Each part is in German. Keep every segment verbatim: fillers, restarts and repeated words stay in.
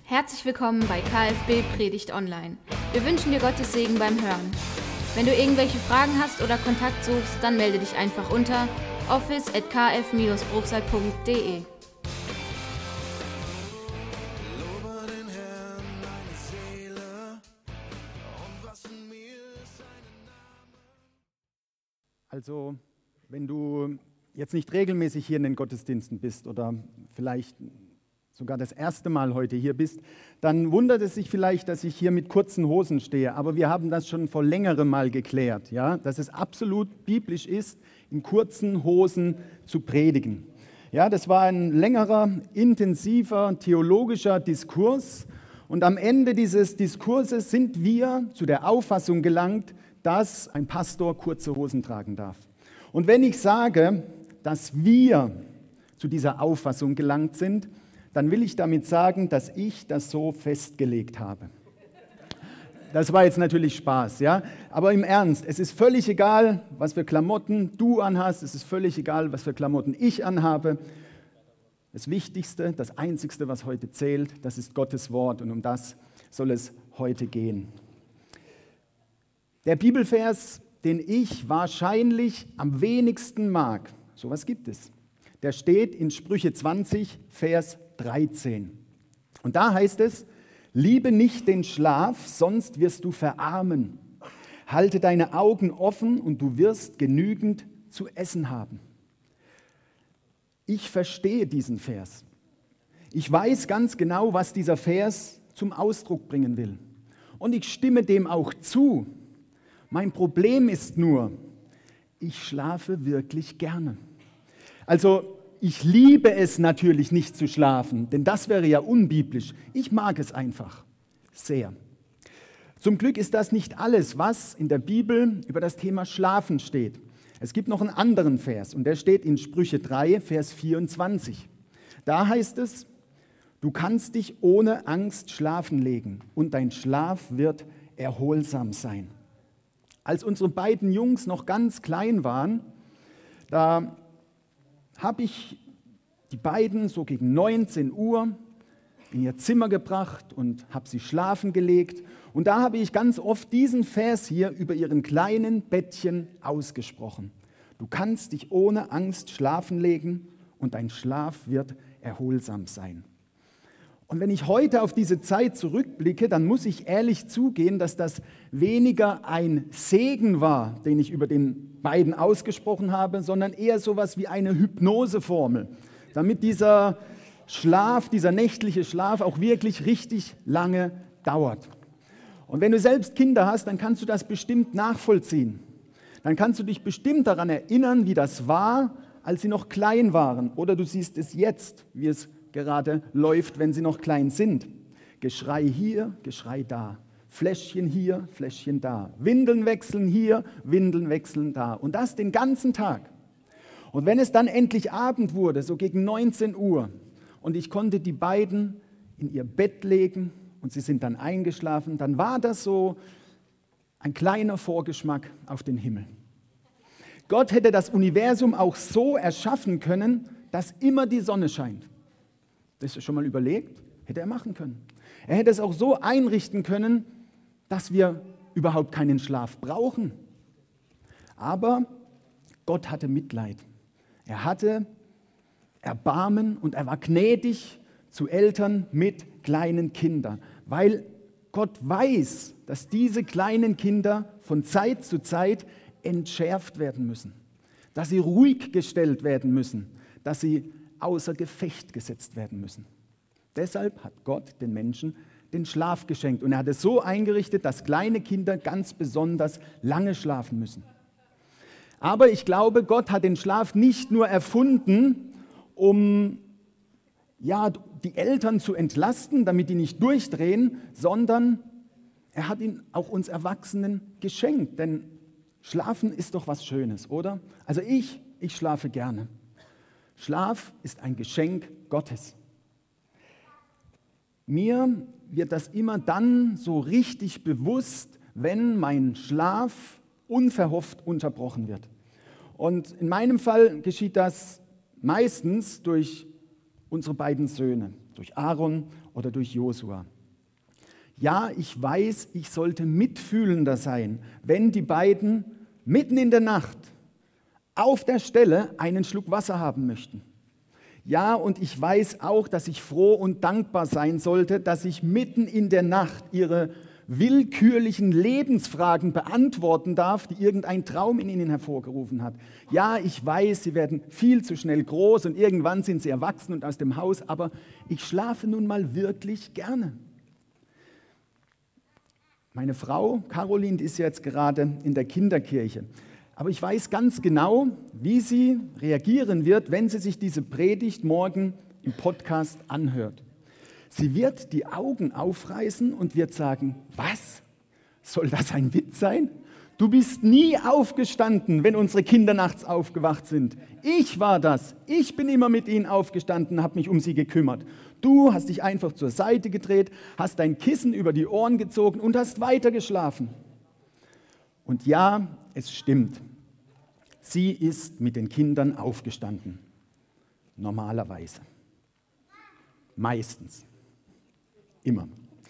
Herzlich willkommen bei K F B Predigt Online. Wir wünschen dir Gottes Segen beim Hören. Wenn du irgendwelche Fragen hast oder Kontakt suchst, dann melde dich einfach unter office at k f dash bruchsal punkt d e. Also, wenn du jetzt nicht regelmäßig hier in den Gottesdiensten bist oder vielleicht sogar das erste Mal heute hier bist, dann wundert es sich vielleicht, dass ich hier mit kurzen Hosen stehe. Aber wir haben das schon vor längerem Mal geklärt, ja, dass es absolut biblisch ist, in kurzen Hosen zu predigen. Ja, das war ein längerer, intensiver, theologischer Diskurs. Und am Ende dieses Diskurses sind wir zu der Auffassung gelangt, dass ein Pastor kurze Hosen tragen darf. Und wenn ich sage, dass wir zu dieser Auffassung gelangt sind, dann will ich damit sagen, dass ich das so festgelegt habe. Das war jetzt natürlich Spaß, ja? Aber im Ernst, es ist völlig egal, was für Klamotten du anhast, es ist völlig egal, was für Klamotten ich anhabe. Das Wichtigste, das Einzigste, was heute zählt, das ist Gottes Wort und um das soll es heute gehen. Der Bibelvers, den ich wahrscheinlich am wenigsten mag, sowas gibt es, der steht in Sprüche zwanzig, Vers dreizehn. Und da heißt es, liebe nicht den Schlaf, sonst wirst du verarmen. Halte deine Augen offen und du wirst genügend zu essen haben. Ich verstehe diesen Vers. Ich weiß ganz genau, was dieser Vers zum Ausdruck bringen will. Und ich stimme dem auch zu. Mein Problem ist nur, ich schlafe wirklich gerne. Also ich liebe es natürlich nicht zu schlafen, denn das wäre ja unbiblisch. Ich mag es einfach sehr. Zum Glück ist das nicht alles, was in der Bibel über das Thema Schlafen steht. Es gibt noch einen anderen Vers und der steht in Sprüche drei, Vers vierundzwanzig. Da heißt es, du kannst dich ohne Angst schlafen legen und dein Schlaf wird erholsam sein. Als unsere beiden Jungs noch ganz klein waren, da habe ich die beiden so gegen neunzehn Uhr in ihr Zimmer gebracht und habe sie schlafen gelegt. Und da habe ich ganz oft diesen Vers hier über ihren kleinen Bettchen ausgesprochen. Du kannst dich ohne Angst schlafen legen und dein Schlaf wird erholsam sein. Und wenn ich heute auf diese Zeit zurückblicke, dann muss ich ehrlich zugeben, dass das weniger ein Segen war, den ich über den beiden ausgesprochen habe, sondern eher sowas wie eine Hypnoseformel, damit dieser Schlaf, dieser nächtliche Schlaf auch wirklich richtig lange dauert. Und wenn du selbst Kinder hast, dann kannst du das bestimmt nachvollziehen. Dann kannst du dich bestimmt daran erinnern, wie das war, als sie noch klein waren. Oder du siehst es jetzt, wie es gerade läuft, wenn sie noch klein sind. Geschrei hier, Geschrei da. Fläschchen hier, Fläschchen da. Windeln wechseln hier, Windeln wechseln da. Und das den ganzen Tag. Und wenn es dann endlich Abend wurde, so gegen neunzehn Uhr, und ich konnte die beiden in ihr Bett legen und sie sind dann eingeschlafen, dann war das so ein kleiner Vorgeschmack auf den Himmel. Gott hätte das Universum auch so erschaffen können, dass immer die Sonne scheint. Das ist schon mal überlegt? Hätte er machen können. Er hätte es auch so einrichten können, dass wir überhaupt keinen Schlaf brauchen. Aber Gott hatte Mitleid. Er hatte Erbarmen und er war gnädig zu Eltern mit kleinen Kindern, weil Gott weiß, dass diese kleinen Kinder von Zeit zu Zeit entschärft werden müssen, dass sie ruhig gestellt werden müssen, dass sie außer Gefecht gesetzt werden müssen. Deshalb hat Gott den Menschen den Schlaf geschenkt und er hat es so eingerichtet, dass kleine Kinder ganz besonders lange schlafen müssen. Aber ich glaube, Gott hat den Schlaf nicht nur erfunden, um ja, die Eltern zu entlasten, damit die nicht durchdrehen, sondern er hat ihn auch uns Erwachsenen geschenkt, denn Schlafen ist doch was Schönes, oder? Also ich, ich schlafe gerne. Schlaf ist ein Geschenk Gottes. Mir wird das immer dann so richtig bewusst, wenn mein Schlaf unverhofft unterbrochen wird. Und in meinem Fall geschieht das meistens durch unsere beiden Söhne, durch Aaron oder durch Josua. Ja, ich weiß, ich sollte mitfühlender sein, wenn die beiden mitten in der Nacht auf der Stelle einen Schluck Wasser haben möchten. Ja, und ich weiß auch, dass ich froh und dankbar sein sollte, dass ich mitten in der Nacht ihre willkürlichen Lebensfragen beantworten darf, die irgendein Traum in ihnen hervorgerufen hat. Ja, ich weiß, sie werden viel zu schnell groß und irgendwann sind sie erwachsen und aus dem Haus, aber ich schlafe nun mal wirklich gerne. Meine Frau, Caroline, ist jetzt gerade in der Kinderkirche. Aber ich weiß ganz genau, wie sie reagieren wird, wenn sie sich diese Predigt morgen im Podcast anhört. Sie wird die Augen aufreißen und wird sagen, was? Soll das ein Witz sein? Du bist nie aufgestanden, wenn unsere Kinder nachts aufgewacht sind. Ich war das. Ich bin immer mit ihnen aufgestanden, habe mich um sie gekümmert. Du hast dich einfach zur Seite gedreht, hast dein Kissen über die Ohren gezogen und hast weitergeschlafen. Und ja, es stimmt. Sie ist mit den Kindern aufgestanden. Normalerweise. Meistens. Immer.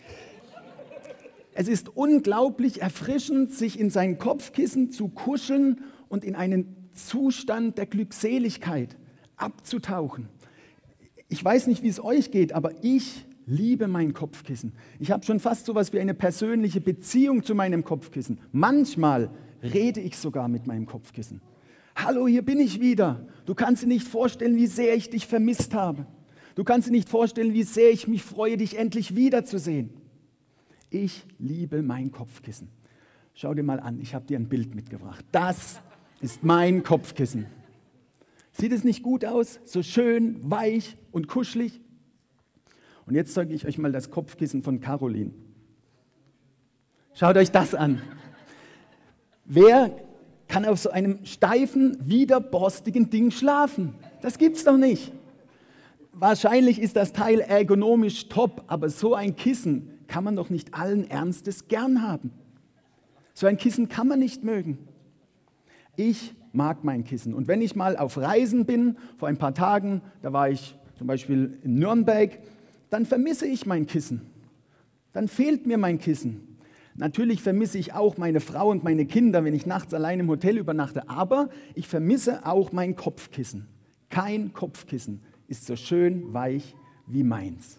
Es ist unglaublich erfrischend, sich in sein Kopfkissen zu kuscheln und in einen Zustand der Glückseligkeit abzutauchen. Ich weiß nicht, wie es euch geht, aber ich liebe mein Kopfkissen. Ich habe schon fast so etwas wie eine persönliche Beziehung zu meinem Kopfkissen. Manchmal rede ich sogar mit meinem Kopfkissen. Hallo, hier bin ich wieder. Du kannst dir nicht vorstellen, wie sehr ich dich vermisst habe. Du kannst dir nicht vorstellen, wie sehr ich mich freue, dich endlich wiederzusehen. Ich liebe mein Kopfkissen. Schau dir mal an, ich habe dir ein Bild mitgebracht. Das ist mein Kopfkissen. Sieht es nicht gut aus? So schön, weich und kuschelig? Und jetzt zeige ich euch mal das Kopfkissen von Caroline. Schaut euch das an. Wer kann auf so einem steifen, widerborstigen Ding schlafen? Das gibt's doch nicht. Wahrscheinlich ist das Teil ergonomisch top, aber so ein Kissen kann man doch nicht allen Ernstes gern haben. So ein Kissen kann man nicht mögen. Ich mag mein Kissen. Und wenn ich mal auf Reisen bin, vor ein paar Tagen, da war ich zum Beispiel in Nürnberg, dann vermisse ich mein Kissen. Dann fehlt mir mein Kissen. Natürlich vermisse ich auch meine Frau und meine Kinder, wenn ich nachts allein im Hotel übernachte, aber ich vermisse auch mein Kopfkissen. Kein Kopfkissen ist so schön weich wie meins.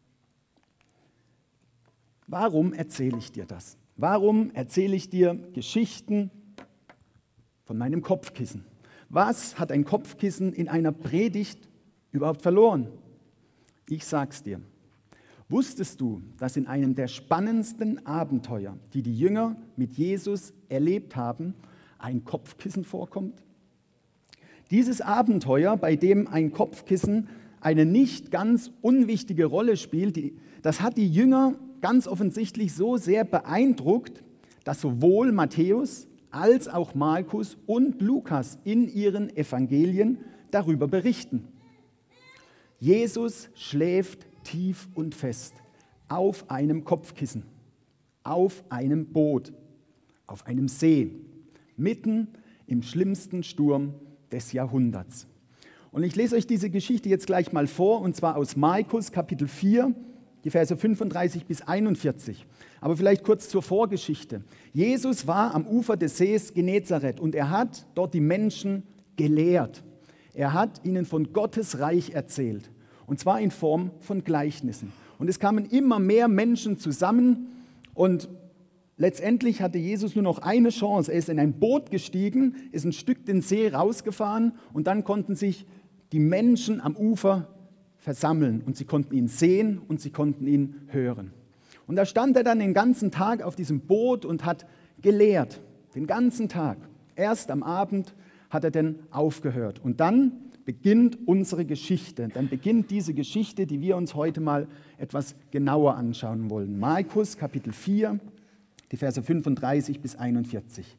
Warum erzähle ich dir das? Warum erzähle ich dir Geschichten von meinem Kopfkissen? Was hat ein Kopfkissen in einer Predigt überhaupt verloren? Ich sag's dir. Wusstest du, dass in einem der spannendsten Abenteuer, die die Jünger mit Jesus erlebt haben, ein Kopfkissen vorkommt? Dieses Abenteuer, bei dem ein Kopfkissen eine nicht ganz unwichtige Rolle spielt, das hat die Jünger ganz offensichtlich so sehr beeindruckt, dass sowohl Matthäus als auch Markus und Lukas in ihren Evangelien darüber berichten. Jesus schläft tief und fest auf einem Kopfkissen, auf einem Boot, auf einem See, mitten im schlimmsten Sturm des Jahrhunderts. Und ich lese euch diese Geschichte jetzt gleich mal vor, und zwar aus Markus Kapitel vier, die Verse fünfunddreißig bis einundvierzig. Aber vielleicht kurz zur Vorgeschichte. Jesus war am Ufer des Sees Genezareth und er hat dort die Menschen gelehrt. Er hat ihnen von Gottes Reich erzählt, und zwar in Form von Gleichnissen. Und es kamen immer mehr Menschen zusammen und letztendlich hatte Jesus nur noch eine Chance. Er ist in ein Boot gestiegen, ist ein Stück den See rausgefahren und dann konnten sich die Menschen am Ufer versammeln und sie konnten ihn sehen und sie konnten ihn hören. Und da stand er dann den ganzen Tag auf diesem Boot und hat gelehrt, den ganzen Tag. Erst am Abend hat er dann aufgehört und dann beginnt unsere Geschichte. Dann beginnt diese Geschichte, die wir uns heute mal etwas genauer anschauen wollen. Markus Kapitel vier, die Verse fünfunddreißig bis einundvierzig.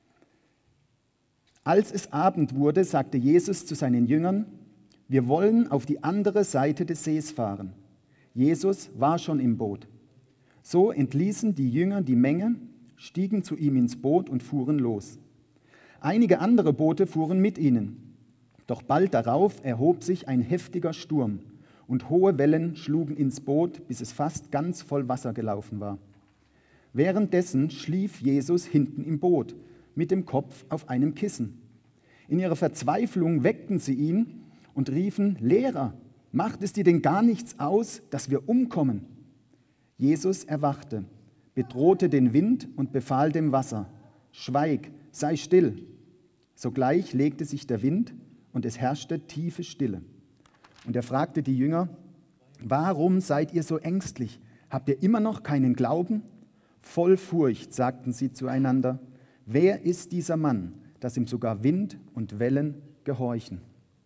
Als es Abend wurde, sagte Jesus zu seinen Jüngern: Wir wollen auf die andere Seite des Sees fahren. Jesus war schon im Boot. So entließen die Jünger die Menge, stiegen zu ihm ins Boot und fuhren los. Einige andere Boote fuhren mit ihnen. Doch bald darauf erhob sich ein heftiger Sturm, und hohe Wellen schlugen ins Boot, bis es fast ganz voll Wasser gelaufen war. Währenddessen schlief Jesus hinten im Boot, mit dem Kopf auf einem Kissen. In ihrer Verzweiflung weckten sie ihn und riefen: Lehrer, macht es dir denn gar nichts aus, dass wir umkommen? Jesus erwachte, bedrohte den Wind und befahl dem Wasser: Schweig, sei still. Sogleich legte sich der Wind und es herrschte tiefe Stille. Und er fragte die Jünger: Warum seid ihr so ängstlich? Habt ihr immer noch keinen Glauben? Voll Furcht sagten sie zueinander: Wer ist dieser Mann, dass ihm sogar Wind und Wellen gehorchen?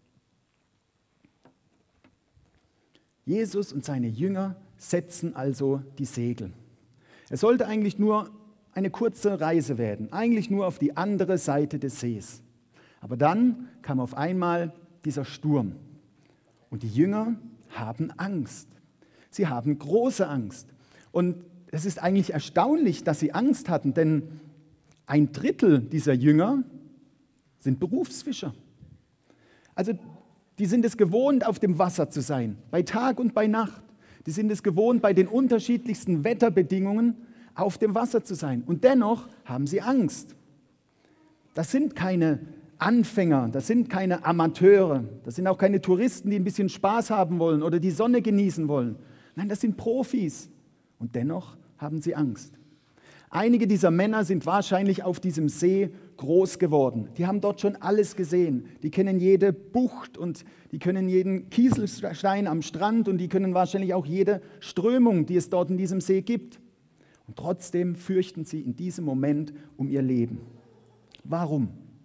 Jesus und seine Jünger setzen also die Segel. Es sollte eigentlich nur eine kurze Reise werden, eigentlich nur auf die andere Seite des Sees. Aber dann kam auf einmal dieser Sturm und die Jünger haben Angst. Sie haben große Angst. Und es ist eigentlich erstaunlich, dass sie Angst hatten, denn ein Drittel dieser Jünger sind Berufsfischer. Also die sind es gewohnt, auf dem Wasser zu sein, bei Tag und bei Nacht. Die sind es gewohnt, bei den unterschiedlichsten Wetterbedingungen auf dem Wasser zu sein. Und dennoch haben sie Angst. Das sind keine Anfänger, das sind keine Amateure, das sind auch keine Touristen, die ein bisschen Spaß haben wollen oder die Sonne genießen wollen. Nein, das sind Profis. Und dennoch haben sie Angst. Einige dieser Männer sind wahrscheinlich auf diesem See groß geworden. Die haben dort schon alles gesehen. Die kennen jede Bucht und die können jeden Kieselstein am Strand und die können wahrscheinlich auch jede Strömung, die es dort in diesem See gibt. Und trotzdem fürchten sie in diesem Moment um ihr Leben. Warum?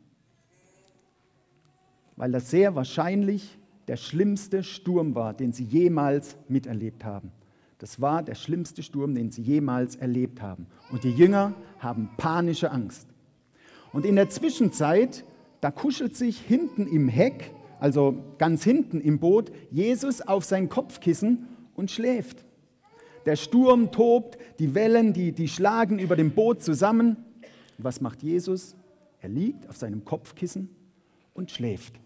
Weil das sehr wahrscheinlich der schlimmste Sturm war, den sie jemals miterlebt haben. Das war der schlimmste Sturm, den sie jemals erlebt haben. Und die Jünger haben panische Angst. Und in der Zwischenzeit, da kuschelt sich hinten im Heck, also ganz hinten im Boot, Jesus auf sein Kopfkissen und schläft. Der Sturm tobt, die Wellen, die, die schlagen über dem Boot zusammen. Und was macht Jesus? Er liegt auf seinem Kopfkissen und schläft.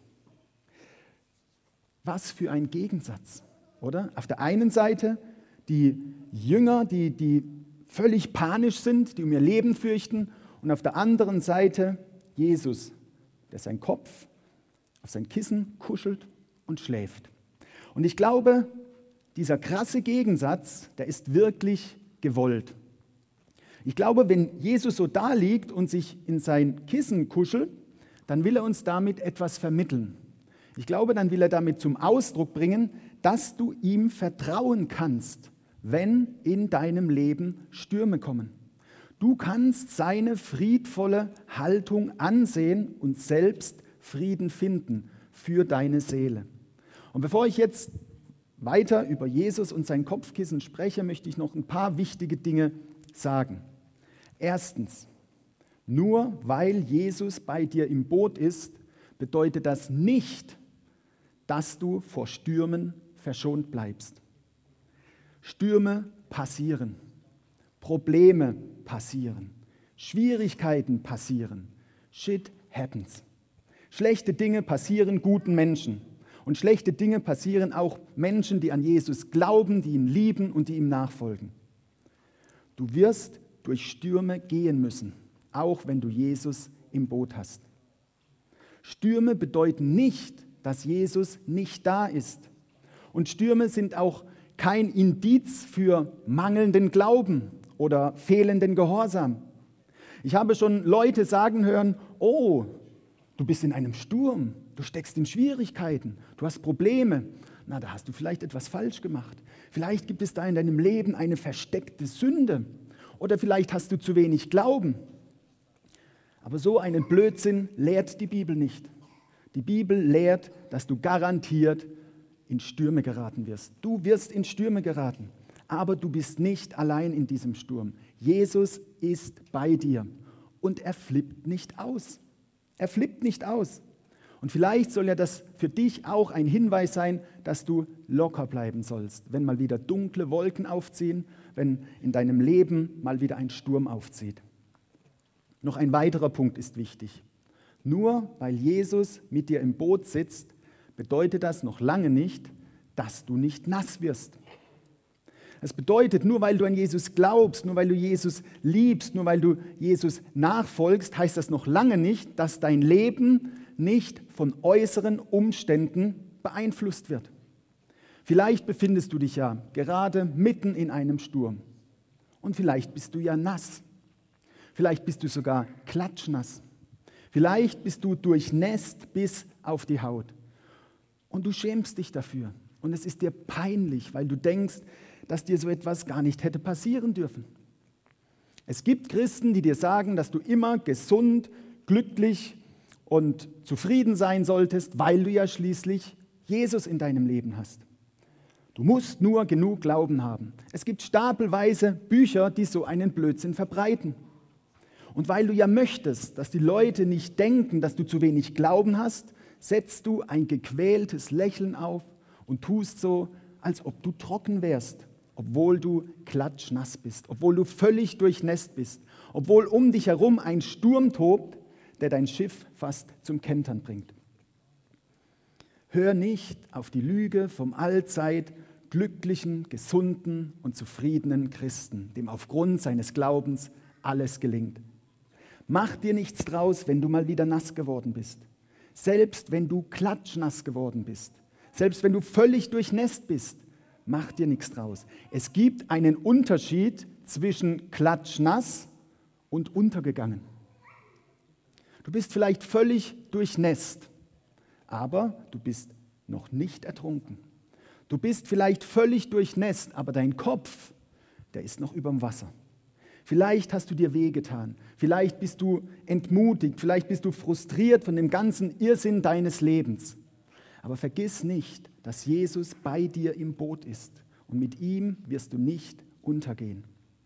Was für ein Gegensatz, oder? Auf der einen Seite die Jünger, die, die völlig panisch sind, die um ihr Leben fürchten, und auf der anderen Seite Jesus, der seinen Kopf auf sein Kissen kuschelt und schläft. Und ich glaube, dieser krasse Gegensatz, der ist wirklich gewollt. Ich glaube, wenn Jesus so da liegt und sich in sein Kissen kuschelt, dann will er uns damit etwas vermitteln. Ich glaube, dann will er damit zum Ausdruck bringen, dass du ihm vertrauen kannst, wenn in deinem Leben Stürme kommen. Du kannst seine friedvolle Haltung ansehen und selbst Frieden finden für deine Seele. Und bevor ich jetzt weiter über Jesus und sein Kopfkissen spreche, möchte ich noch ein paar wichtige Dinge sagen. Erstens, nur weil Jesus bei dir im Boot ist, bedeutet das nicht, dass du vor Stürmen verschont bleibst. Stürme passieren, Probleme passieren, Schwierigkeiten passieren, shit happens. Schlechte Dinge passieren guten Menschen und schlechte Dinge passieren auch Menschen, die an Jesus glauben, die ihn lieben und die ihm nachfolgen. Du wirst durch Stürme gehen müssen, auch wenn du Jesus im Boot hast. Stürme bedeuten nicht, dass Jesus nicht da ist. Und Stürme sind auch kein Indiz für mangelnden Glauben oder fehlenden Gehorsam. Ich habe schon Leute sagen hören: Oh, du bist in einem Sturm, du steckst in Schwierigkeiten, du hast Probleme. Na, da hast du vielleicht etwas falsch gemacht. Vielleicht gibt es da in deinem Leben eine versteckte Sünde oder vielleicht hast du zu wenig Glauben. Aber so einen Blödsinn lehrt die Bibel nicht. Die Bibel lehrt, dass du garantiert in Stürme geraten wirst. Du wirst in Stürme geraten, aber du bist nicht allein in diesem Sturm. Jesus ist bei dir und er flippt nicht aus. Er flippt nicht aus. Und vielleicht soll ja das für dich auch ein Hinweis sein, dass du locker bleiben sollst, wenn mal wieder dunkle Wolken aufziehen, wenn in deinem Leben mal wieder ein Sturm aufzieht. Noch ein weiterer Punkt ist wichtig. Nur weil Jesus mit dir im Boot sitzt, bedeutet das noch lange nicht, dass du nicht nass wirst. Es bedeutet, nur weil du an Jesus glaubst, nur weil du Jesus liebst, nur weil du Jesus nachfolgst, heißt das noch lange nicht, dass dein Leben nicht von äußeren Umständen beeinflusst wird. Vielleicht befindest du dich ja gerade mitten in einem Sturm und vielleicht bist du ja nass. Vielleicht bist du sogar klatschnass. Vielleicht bist du durchnässt bis auf die Haut und du schämst dich dafür und es ist dir peinlich, weil du denkst, dass dir so etwas gar nicht hätte passieren dürfen. Es gibt Christen, die dir sagen, dass du immer gesund, glücklich und zufrieden sein solltest, weil du ja schließlich Jesus in deinem Leben hast. Du musst nur genug Glauben haben. Es gibt stapelweise Bücher, die so einen Blödsinn verbreiten. Und weil du ja möchtest, dass die Leute nicht denken, dass du zu wenig Glauben hast, setzt du ein gequältes Lächeln auf und tust so, als ob du trocken wärst, obwohl du klatschnass bist, obwohl du völlig durchnässt bist, obwohl um dich herum ein Sturm tobt, der dein Schiff fast zum Kentern bringt. Hör nicht auf die Lüge vom allzeit glücklichen, gesunden und zufriedenen Christen, dem aufgrund seines Glaubens alles gelingt. Mach dir nichts draus, wenn du mal wieder nass geworden bist. Selbst wenn du klatschnass geworden bist, selbst wenn du völlig durchnässt bist, mach dir nichts draus. Es gibt einen Unterschied zwischen klatschnass und untergegangen. Du bist vielleicht völlig durchnässt, aber du bist noch nicht ertrunken. Du bist vielleicht völlig durchnässt, aber dein Kopf, der ist noch überm Wasser. Vielleicht hast du dir wehgetan, vielleicht bist du entmutigt, vielleicht bist du frustriert von dem ganzen Irrsinn deines Lebens. Aber vergiss nicht, dass Jesus bei dir im Boot ist und mit ihm wirst du nicht untergehen.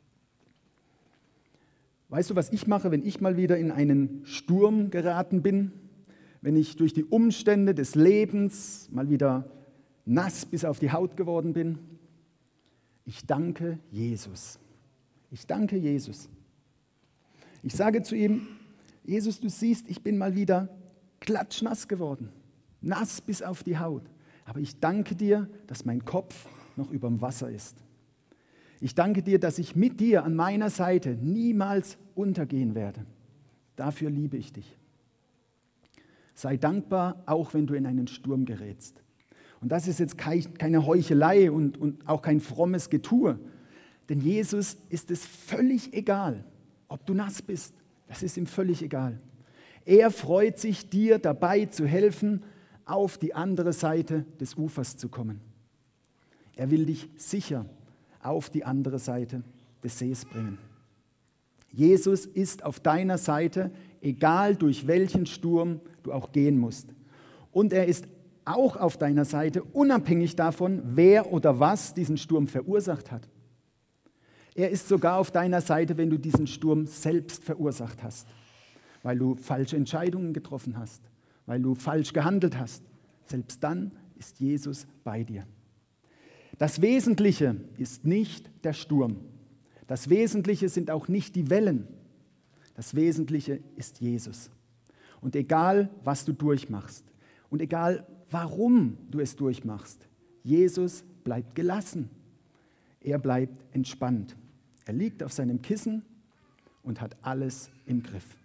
Weißt du, was ich mache, wenn ich mal wieder in einen Sturm geraten bin? Wenn ich durch die Umstände des Lebens mal wieder nass bis auf die Haut geworden bin? Ich danke Jesus. Ich danke Jesus. Ich sage zu ihm, Jesus, du siehst, ich bin mal wieder klatschnass geworden, nass bis auf die Haut. Aber ich danke dir, dass mein Kopf noch überm Wasser ist. Ich danke dir, dass ich mit dir an meiner Seite niemals untergehen werde. Dafür liebe ich dich. Sei dankbar, auch wenn du in einen Sturm gerätst. Und das ist jetzt keine Heuchelei und, und auch kein frommes Getue. Denn Jesus ist es völlig egal, ob du nass bist. Das ist ihm völlig egal. Er freut sich, dir dabei zu helfen, auf die andere Seite des Ufers zu kommen. Er will dich sicher auf die andere Seite des Sees bringen. Jesus ist auf deiner Seite, egal durch welchen Sturm du auch gehen musst. Und er ist auch auf deiner Seite, unabhängig davon, wer oder was diesen Sturm verursacht hat. Er ist sogar auf deiner Seite, wenn du diesen Sturm selbst verursacht hast, weil du falsche Entscheidungen getroffen hast, weil du falsch gehandelt hast. Selbst dann ist Jesus bei dir. Das Wesentliche ist nicht der Sturm. Das Wesentliche sind auch nicht die Wellen. Das Wesentliche ist Jesus. Und egal, was du durchmachst und egal, warum du es durchmachst, Jesus bleibt gelassen. Er bleibt entspannt. Er liegt auf seinem Kissen und hat alles im Griff.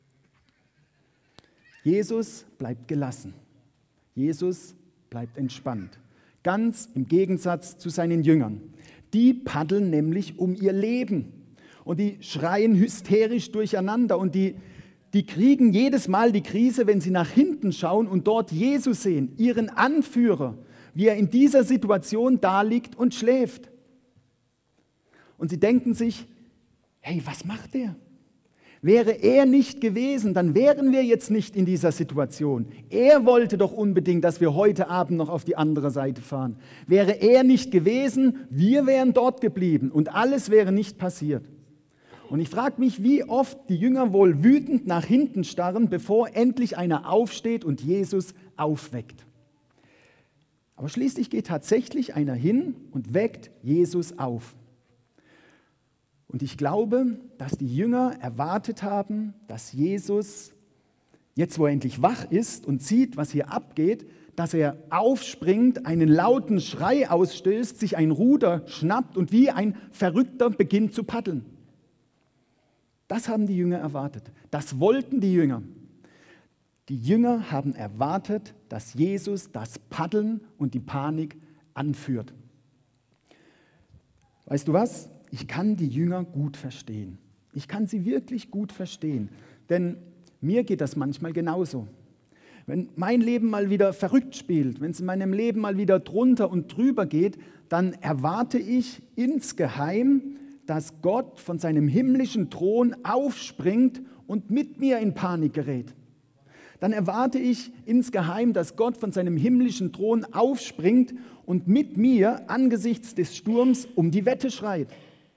Jesus bleibt gelassen. Jesus bleibt entspannt. Ganz im Gegensatz zu seinen Jüngern. Die paddeln nämlich um ihr Leben und die schreien hysterisch durcheinander und die, die kriegen jedes Mal die Krise, wenn sie nach hinten schauen und dort Jesus sehen, ihren Anführer, wie er in dieser Situation da liegt und schläft. Und sie denken sich, hey, was macht der? Wäre er nicht gewesen, dann wären wir jetzt nicht in dieser Situation. Er wollte doch unbedingt, dass wir heute Abend noch auf die andere Seite fahren. Wäre er nicht gewesen, wir wären dort geblieben und alles wäre nicht passiert. Und ich frage mich, wie oft die Jünger wohl wütend nach hinten starren, bevor endlich einer aufsteht und Jesus aufweckt. Aber schließlich geht tatsächlich einer hin und weckt Jesus auf. Und ich glaube, dass die Jünger erwartet haben, dass Jesus, jetzt wo er endlich wach ist und sieht, was hier abgeht, dass er aufspringt, einen lauten Schrei ausstößt, sich ein Ruder schnappt und wie ein Verrückter beginnt zu paddeln. Das haben die Jünger erwartet. Das wollten die Jünger. Die Jünger haben erwartet, dass Jesus das Paddeln und die Panik anführt. Weißt du was? Ich kann die Jünger gut verstehen. Ich kann sie wirklich gut verstehen, denn mir geht das manchmal genauso. Wenn mein Leben mal wieder verrückt spielt, wenn es in meinem Leben mal wieder drunter und drüber geht, dann erwarte ich insgeheim, dass Gott von seinem himmlischen Thron aufspringt und mit mir in Panik gerät. Dann erwarte ich insgeheim, dass Gott von seinem himmlischen Thron aufspringt und mit mir angesichts des Sturms um die Wette schreit.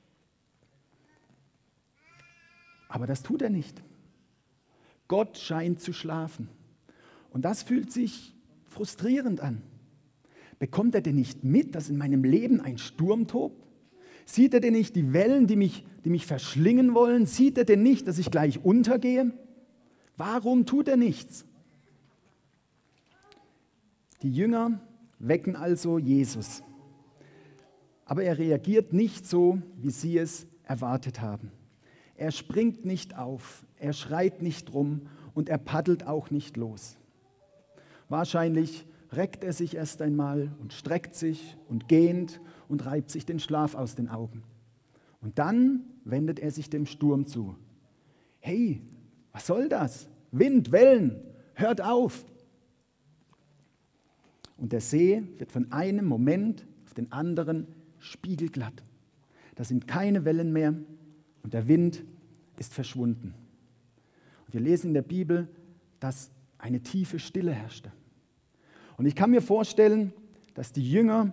Aber das tut er nicht. Gott scheint zu schlafen. Und das fühlt sich frustrierend an. Bekommt er denn nicht mit, dass in meinem Leben ein Sturm tobt? Sieht er denn nicht die Wellen, die mich, die mich verschlingen wollen? Sieht er denn nicht, dass ich gleich untergehe? Warum tut er nichts? Die Jünger wecken also Jesus. Aber er reagiert nicht so, wie sie es erwartet haben. Er springt nicht auf, er schreit nicht rum und er paddelt auch nicht los. Wahrscheinlich reckt er sich erst einmal und streckt sich und gähnt und reibt sich den Schlaf aus den Augen. Und dann wendet er sich dem Sturm zu. Hey, was soll das? Wind, Wellen, hört auf! Und der See wird von einem Moment auf den anderen spiegelglatt. Da sind keine Wellen mehr und der Wind ist verschwunden. Und wir lesen in der Bibel, dass eine tiefe Stille herrschte. Und ich kann mir vorstellen, dass die Jünger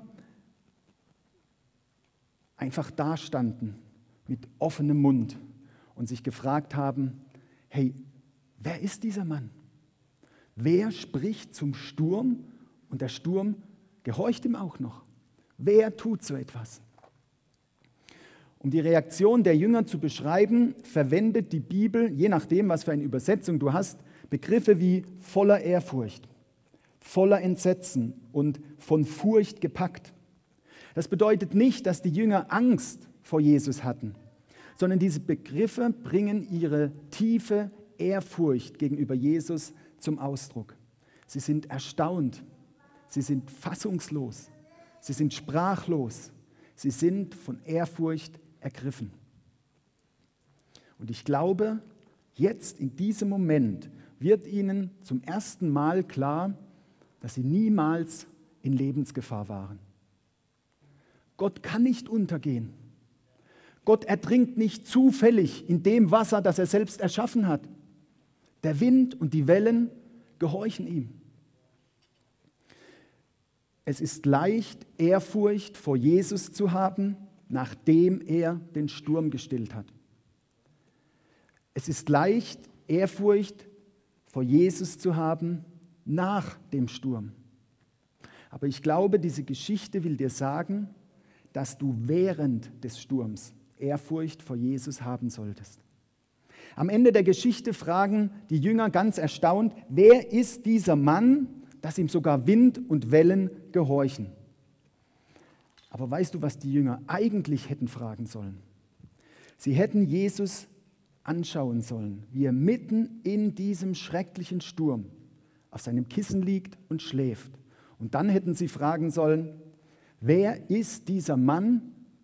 einfach dastanden mit offenem Mund und sich gefragt haben, hey, wer ist dieser Mann? Wer spricht zum Sturm und der Sturm gehorcht ihm auch noch? Wer tut so etwas? Um die Reaktion der Jünger zu beschreiben, verwendet die Bibel, je nachdem, was für eine Übersetzung du hast, Begriffe wie voller Ehrfurcht, voller Entsetzen und von Furcht gepackt. Das bedeutet nicht, dass die Jünger Angst vor Jesus hatten, sondern diese Begriffe bringen ihre tiefe Ehrfurcht gegenüber Jesus zum Ausdruck. Sie sind erstaunt, sie sind fassungslos, sie sind sprachlos, sie sind von Ehrfurcht ergriffen. Und ich glaube, jetzt in diesem Moment wird ihnen zum ersten Mal klar, dass sie niemals in Lebensgefahr waren. Gott kann nicht untergehen. Gott ertrinkt nicht zufällig in dem Wasser, das er selbst erschaffen hat. Der Wind und die Wellen gehorchen ihm. Es ist leicht, Ehrfurcht vor Jesus zu haben, nachdem er den Sturm gestillt hat. Es ist leicht, Ehrfurcht vor Jesus zu haben, nach dem Sturm. Aber ich glaube, diese Geschichte will dir sagen, dass du während des Sturms Ehrfurcht vor Jesus haben solltest. Am Ende der Geschichte fragen die Jünger ganz erstaunt, wer ist dieser Mann, dass ihm sogar Wind und Wellen gehorchen? Aber weißt du, was die Jünger eigentlich hätten fragen sollen? Sie hätten Jesus anschauen sollen, wie er mitten in diesem schrecklichen Sturm auf seinem Kissen liegt und schläft. Und dann hätten sie fragen sollen, wer ist dieser Mann,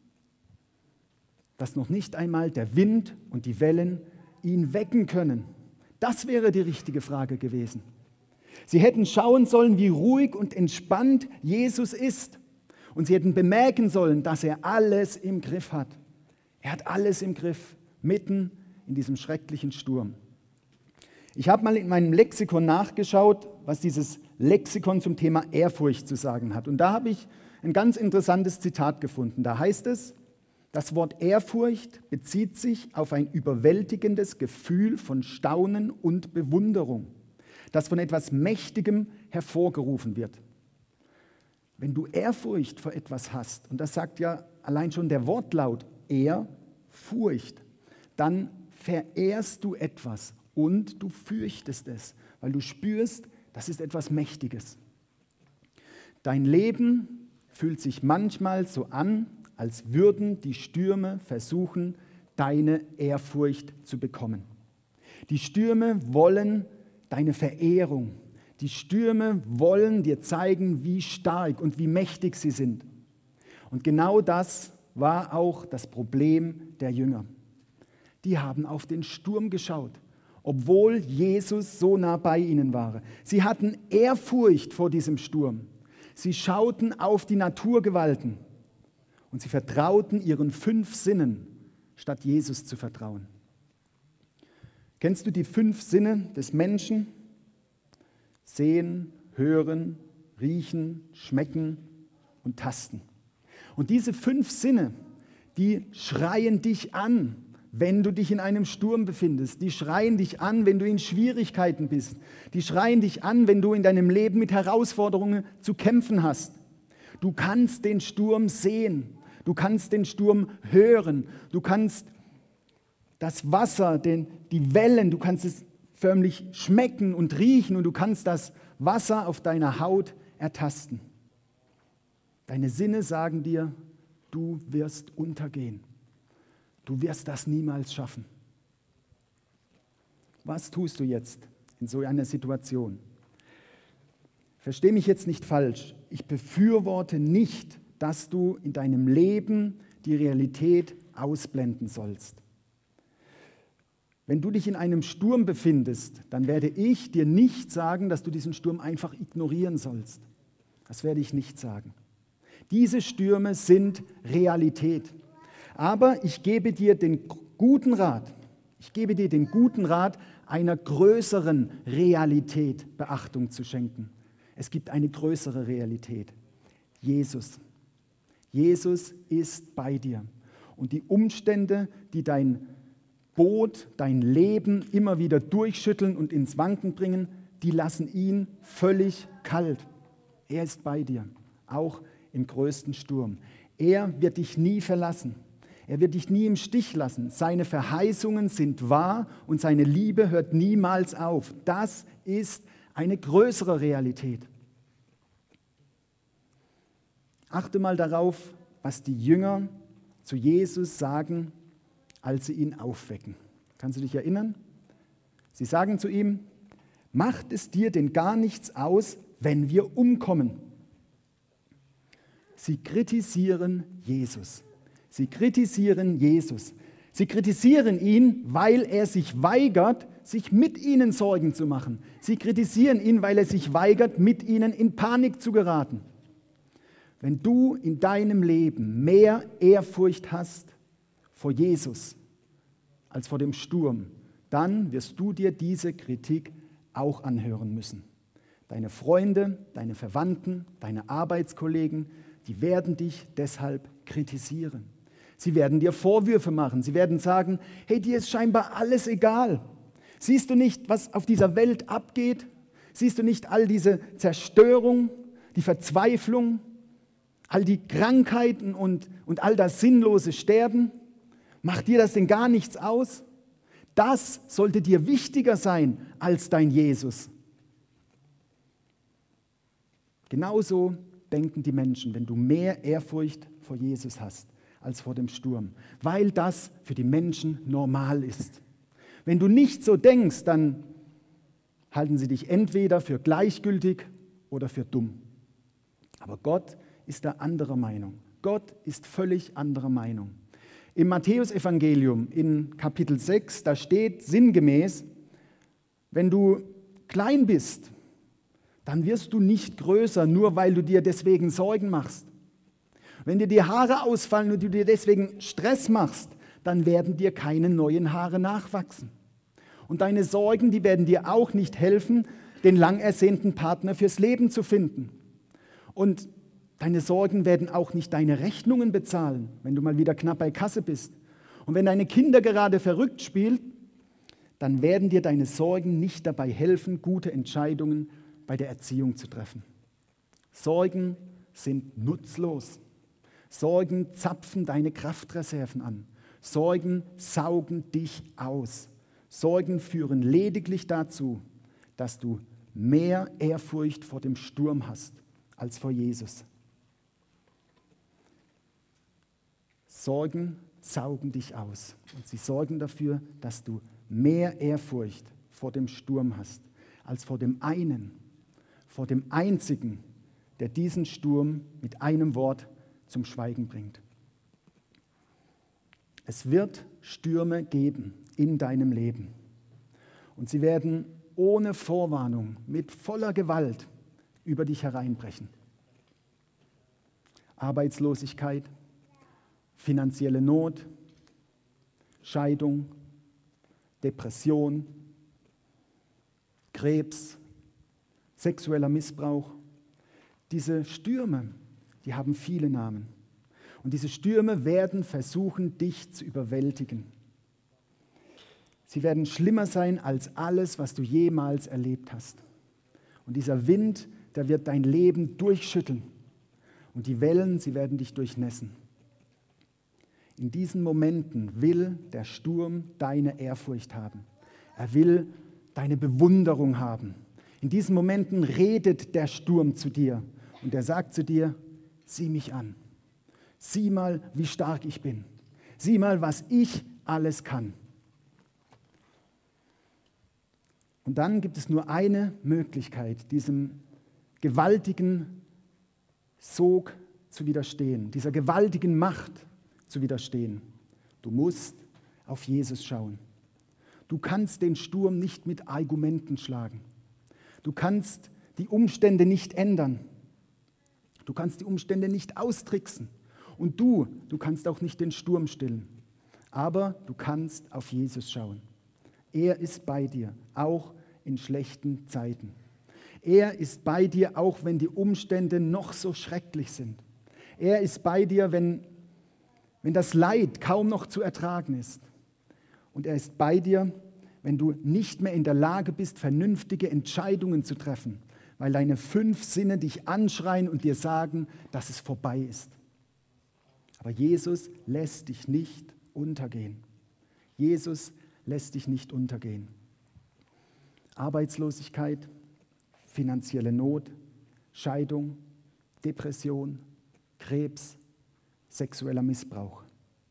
dass noch nicht einmal der Wind und die Wellen ihn wecken können? Das wäre die richtige Frage gewesen. Sie hätten schauen sollen, wie ruhig und entspannt Jesus ist. Und sie hätten bemerken sollen, dass er alles im Griff hat. Er hat alles im Griff, mitten in diesem schrecklichen Sturm. Ich habe mal in meinem Lexikon nachgeschaut, was dieses Lexikon zum Thema Ehrfurcht zu sagen hat. Und da habe ich ein ganz interessantes Zitat gefunden. Da heißt es, das Wort Ehrfurcht bezieht sich auf ein überwältigendes Gefühl von Staunen und Bewunderung, das von etwas Mächtigem hervorgerufen wird. Wenn du Ehrfurcht vor etwas hast, und das sagt ja allein schon der Wortlaut Ehrfurcht, dann verehrst du etwas und du fürchtest es, weil du spürst, das ist etwas Mächtiges. Dein Leben fühlt sich manchmal so an, als würden die Stürme versuchen, deine Ehrfurcht zu bekommen. Die Stürme wollen deine Verehrung. Die Stürme wollen dir zeigen, wie stark und wie mächtig sie sind. Und genau das war auch das Problem der Jünger. Die haben auf den Sturm geschaut, obwohl Jesus so nah bei ihnen war. Sie hatten Ehrfurcht vor diesem Sturm. Sie schauten auf die Naturgewalten und sie vertrauten ihren fünf Sinnen, statt Jesus zu vertrauen. Kennst du die fünf Sinne des Menschen? Sehen, hören, riechen, schmecken und tasten. Und diese fünf Sinne, die schreien dich an, wenn du dich in einem Sturm befindest. Die schreien dich an, wenn du in Schwierigkeiten bist. Die schreien dich an, wenn du in deinem Leben mit Herausforderungen zu kämpfen hast. Du kannst den Sturm sehen. Du kannst den Sturm hören. Du kannst das Wasser, den, die Wellen, du kannst es förmlich schmecken und riechen und du kannst das Wasser auf deiner Haut ertasten. Deine Sinne sagen dir, du wirst untergehen. Du wirst das niemals schaffen. Was tust du jetzt in so einer Situation? Versteh mich jetzt nicht falsch. Ich befürworte nicht, dass du in deinem Leben die Realität ausblenden sollst. Wenn du dich in einem Sturm befindest, dann werde ich dir nicht sagen, dass du diesen Sturm einfach ignorieren sollst. Das werde ich nicht sagen. Diese Stürme sind Realität. Aber ich gebe dir den guten Rat, ich gebe dir den guten Rat, einer größeren Realität Beachtung zu schenken. Es gibt eine größere Realität. Jesus. Jesus ist bei dir. Und die Umstände, die dein Boot, dein Leben immer wieder durchschütteln und ins Wanken bringen, die lassen ihn völlig kalt. Er ist bei dir, auch im größten Sturm. Er wird dich nie verlassen. Er wird dich nie im Stich lassen. Seine Verheißungen sind wahr und seine Liebe hört niemals auf. Das ist eine größere Realität. Achte mal darauf, was die Jünger zu Jesus sagen, als sie ihn aufwecken. Kannst du dich erinnern? Sie sagen zu ihm, macht es dir denn gar nichts aus, wenn wir umkommen? Sie kritisieren Jesus. Sie kritisieren Jesus. Sie kritisieren ihn, weil er sich weigert, sich mit ihnen Sorgen zu machen. Sie kritisieren ihn, weil er sich weigert, mit ihnen in Panik zu geraten. Wenn du in deinem Leben mehr Ehrfurcht hast vor Jesus als vor dem Sturm, dann wirst du dir diese Kritik auch anhören müssen. Deine Freunde, deine Verwandten, deine Arbeitskollegen, die werden dich deshalb kritisieren. Sie werden dir Vorwürfe machen. Sie werden sagen, hey, dir ist scheinbar alles egal. Siehst du nicht, was auf dieser Welt abgeht? Siehst du nicht all diese Zerstörung, die Verzweiflung, all die Krankheiten und, und all das sinnlose Sterben? Macht dir das denn gar nichts aus? Das sollte dir wichtiger sein als dein Jesus. Genauso denken die Menschen, wenn du mehr Ehrfurcht vor Jesus hast als vor dem Sturm, weil das für die Menschen normal ist. Wenn du nicht so denkst, dann halten sie dich entweder für gleichgültig oder für dumm. Aber Gott ist da anderer Meinung. Gott ist völlig anderer Meinung. Im Matthäusevangelium in Kapitel sechs, da steht sinngemäß, wenn du klein bist, dann wirst du nicht größer, nur weil du dir deswegen Sorgen machst. Wenn dir die Haare ausfallen und du dir deswegen Stress machst, dann werden dir keine neuen Haare nachwachsen. Und deine Sorgen, die werden dir auch nicht helfen, den lang ersehnten Partner fürs Leben zu finden. Und deine Sorgen werden auch nicht deine Rechnungen bezahlen, wenn du mal wieder knapp bei Kasse bist. Und wenn deine Kinder gerade verrückt spielen, dann werden dir deine Sorgen nicht dabei helfen, gute Entscheidungen bei der Erziehung zu treffen. Sorgen sind nutzlos. Sorgen zapfen deine Kraftreserven an. Sorgen saugen dich aus. Sorgen führen lediglich dazu, dass du mehr Ehrfurcht vor dem Sturm hast als vor Jesus. Sorgen saugen dich aus und sie sorgen dafür, dass du mehr Ehrfurcht vor dem Sturm hast, als vor dem einen, vor dem einzigen, der diesen Sturm mit einem Wort zum Schweigen bringt. Es wird Stürme geben in deinem Leben und sie werden ohne Vorwarnung, mit voller Gewalt über dich hereinbrechen. Arbeitslosigkeit, finanzielle Not, Scheidung, Depression, Krebs, sexueller Missbrauch. Diese Stürme, die haben viele Namen. Und diese Stürme werden versuchen, dich zu überwältigen. Sie werden schlimmer sein als alles, was du jemals erlebt hast. Und dieser Wind, der wird dein Leben durchschütteln. Und die Wellen, sie werden dich durchnässen. In diesen Momenten will der Sturm deine Ehrfurcht haben. Er will deine Bewunderung haben. In diesen Momenten redet der Sturm zu dir und er sagt zu dir, sieh mich an. Sieh mal, wie stark ich bin. Sieh mal, was ich alles kann. Und dann gibt es nur eine Möglichkeit, diesem gewaltigen Sog zu widerstehen, dieser gewaltigen Macht zu widerstehen. Du musst auf Jesus schauen. Du kannst den Sturm nicht mit Argumenten schlagen. Du kannst die Umstände nicht ändern. Du kannst die Umstände nicht austricksen. Und du, du kannst auch nicht den Sturm stillen. Aber du kannst auf Jesus schauen. Er ist bei dir, auch in schlechten Zeiten. Er ist bei dir, auch wenn die Umstände noch so schrecklich sind. Er ist bei dir, wenn, wenn das Leid kaum noch zu ertragen ist. Und er ist bei dir, wenn du nicht mehr in der Lage bist, vernünftige Entscheidungen zu treffen, weil deine fünf Sinne dich anschreien und dir sagen, dass es vorbei ist. Aber Jesus lässt dich nicht untergehen. Jesus lässt dich nicht untergehen. Arbeitslosigkeit, finanzielle Not, Scheidung, Depression, Krebs, sexueller Missbrauch.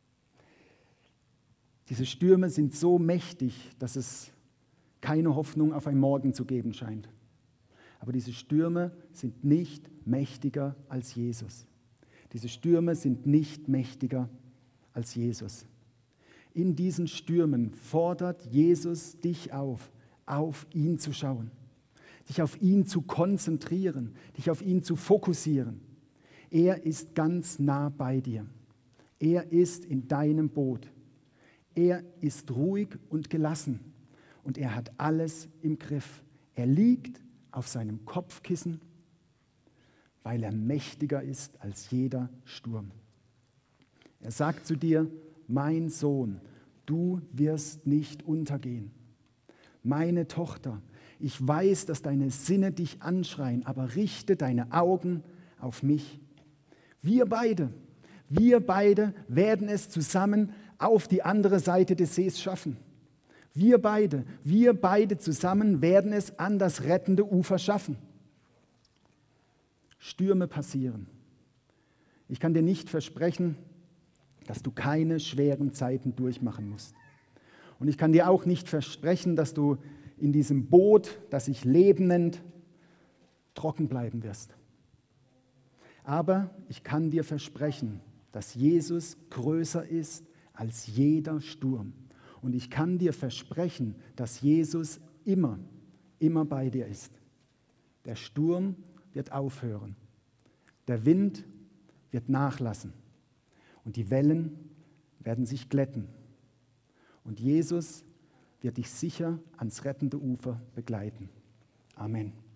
Diese Stürme sind so mächtig, dass es keine Hoffnung auf ein Morgen zu geben scheint. Aber diese Stürme sind nicht mächtiger als Jesus. Diese Stürme sind nicht mächtiger als Jesus. In diesen Stürmen fordert Jesus dich auf, auf ihn zu schauen, dich auf ihn zu konzentrieren, dich auf ihn zu fokussieren. Er ist ganz nah bei dir. Er ist in deinem Boot. Er ist ruhig und gelassen und er hat alles im Griff. Er liegt auf seinem Kopfkissen, weil er mächtiger ist als jeder Sturm. Er sagt zu dir, mein Sohn, du wirst nicht untergehen. Meine Tochter, ich weiß, dass deine Sinne dich anschreien, aber richte deine Augen auf mich. Wir beide, wir beide werden es zusammen auf die andere Seite des Sees schaffen. Wir beide, wir beide zusammen werden es an das rettende Ufer schaffen. Stürme passieren. Ich kann dir nicht versprechen, dass du keine schweren Zeiten durchmachen musst. Und ich kann dir auch nicht versprechen, dass du in diesem Boot, das sich Leben nennt, trocken bleiben wirst. Aber ich kann dir versprechen, dass Jesus größer ist als jeder Sturm. Und ich kann dir versprechen, dass Jesus immer, immer bei dir ist. Der Sturm wird aufhören. Der Wind wird nachlassen. Und die Wellen werden sich glätten. Und Jesus wird dich sicher ans rettende Ufer begleiten. Amen.